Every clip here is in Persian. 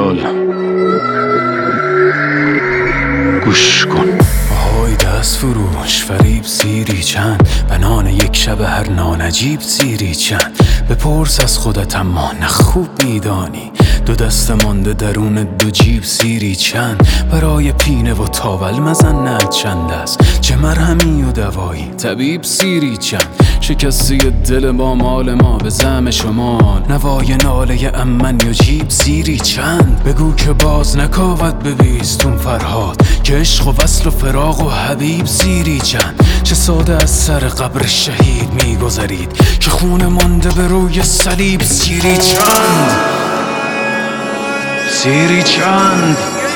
خیال گوش کن. آهای دست فروش فریب سیری چند، بنان یک شب هر نانجیب سیری چند. بپرس از خودت اما نه خوب میدانی، دو دست مانده درون دو جیب سیری چند. برای پینه و تاول مزنت چند است، چه مرهمی و دوایی طبیب سیری چند. شکسته دل با مال ما به زعم شما، نوای ناله امن یا جیب سیری چند. بگو که باز نکاوت به بیستون فرهاد، که عشق و وصل و فراق و حبیب سیری چند. چه ساده از سر قبر شهید میگذرید، که خون مانده به روی صلیب سیری چند. سیری چند.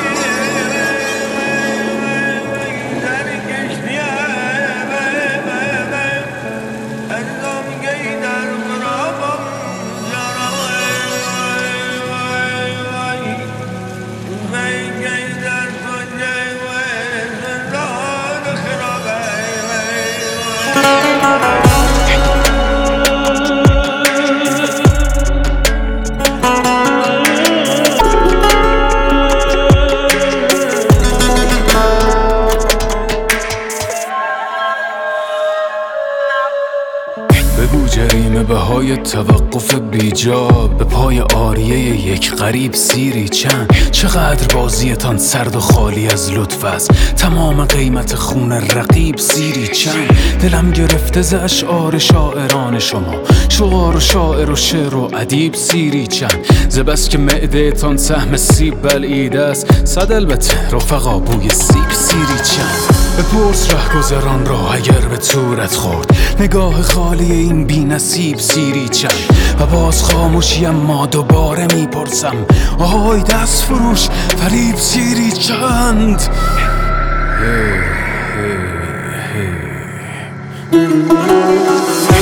بگو جریمه بهای توقف بیجا، به پای آریه یک غریب سیری چند. چقدر بازیتان سرد و خالی از لطف است، تمام قیمت خون رقیب سیری چند. دلم گرفته ز اشعار شاعران شما، شعار و شاعر و شعر و ادیب سیری چند. ز بس که معده تان سهم سیب بلعیده است، صد البته رفقا بوی سیب سیری چند. بپرس رهگذران را اگر به تورت خورد، نگاه خالی این بی نصیب سیری چند. و باز خاموشی اما دوباره میپرسم، آهای دست فروش فریب سیری چند. hey.